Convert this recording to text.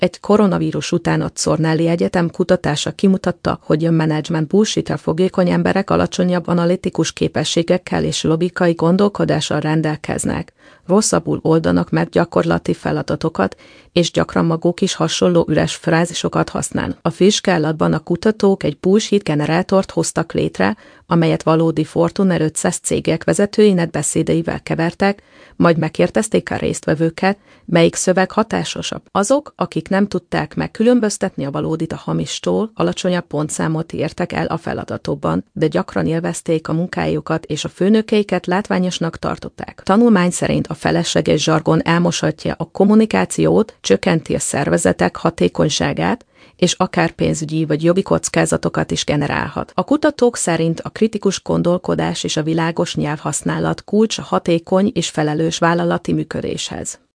Egy koronavírus után a Cornelli Egyetem kutatása kimutatta, hogy a menedzsment bullshit-re fogékony emberek alacsonyabb analitikus képességekkel és logikai gondolkodással rendelkeznek, rosszabbul oldanak meg gyakorlati feladatokat, és gyakran maguk is hasonló üres frázisokat használnak. A vizsgálatban a kutatók egy bullshit generátort hoztak létre, amelyet valódi Fortune 500 cégek vezetőinek beszédeivel kevertek, majd megkérdezték a résztvevőket, melyik szöveg hatásosabb. Azok, akik nem tudták megkülönböztetni a valódit a hamistól, alacsonyabb pontszámot értek el a feladatokban, de gyakran élvezték a munkájukat és a főnökeiket látványosnak tartották. A tanulmány szerint a felesleges zsargon elmoshatja a kommunikációt, csökkenti a szervezetek hatékonyságát, és akár pénzügyi vagy jogi kockázatokat is generálhat. A kutatók szerint a kritikus gondolkodás és a világos nyelvhasználat kulcs a hatékony és felelős vállalati működéshez.